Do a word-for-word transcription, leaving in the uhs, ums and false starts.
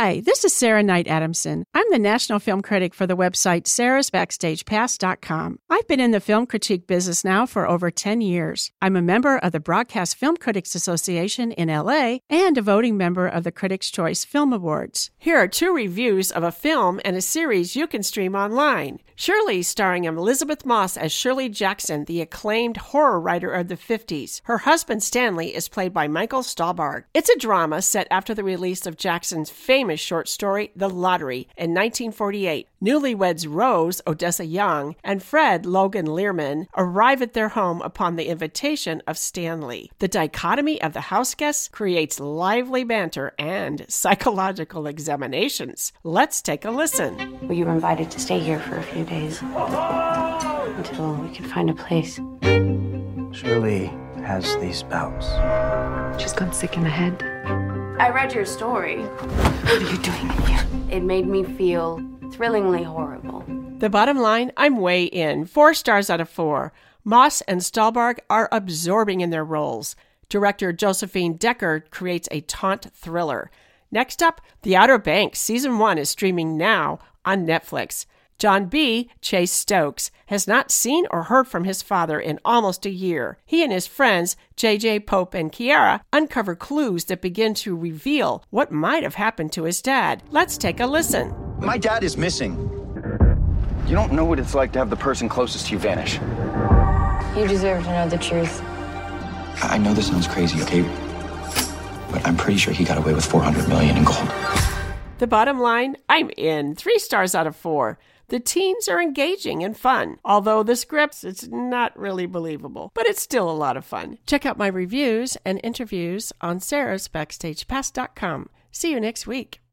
Hi, this is Sarah Knight Adamson. I'm the national film critic for the website sarahs backstage pass dot com. I've been in the film critique business now for over ten years. I'm a member of the Broadcast Film Critics Association in L A and a voting member of the Critics' Choice Film Awards. Here are two reviews of a film and a series you can stream online. Shirley, starring Elizabeth Moss as Shirley Jackson, the acclaimed horror writer of the fifties. Her husband, Stanley, is played by Michael Stuhlbarg. It's a drama set after the release of Jackson's famous short story, The Lottery, in nineteen forty-eight. Newlyweds Rose, Odessa Young, and Fred, Logan Learman, arrive at their home upon the invitation of Stanley. The dichotomy of the house guests creates lively banter and psychological examinations. Let's take a listen. Well, you were invited to stay here for a few days until we could find a place. Shirley has these bouts. She's gone sick in the head. I read your story. What are you doing in here? It made me feel thrillingly horrible. The bottom line, I'm way in. Four stars out of four. Moss and Stuhlbarg are absorbing in their roles. Director Josephine Decker creates a taunt thriller. Next up, The Outer Banks Season one is streaming now on Netflix. John B., Chase Stokes, has not seen or heard from his father in almost a year. He and his friends, J J, Pope, and Kiara, uncover clues that begin to reveal what might have happened to his dad. Let's take a listen. My dad is missing. You don't know what it's like to have the person closest to you vanish. You deserve to know the truth. I know this sounds crazy, okay? But I'm pretty sure he got away with four hundred million dollars in gold. The bottom line, I'm in. Three stars out of four. The teens are engaging and fun, although the script, it's not really believable, but it's still a lot of fun. Check out my reviews and interviews on sarahs backstage pass dot com. See you next week.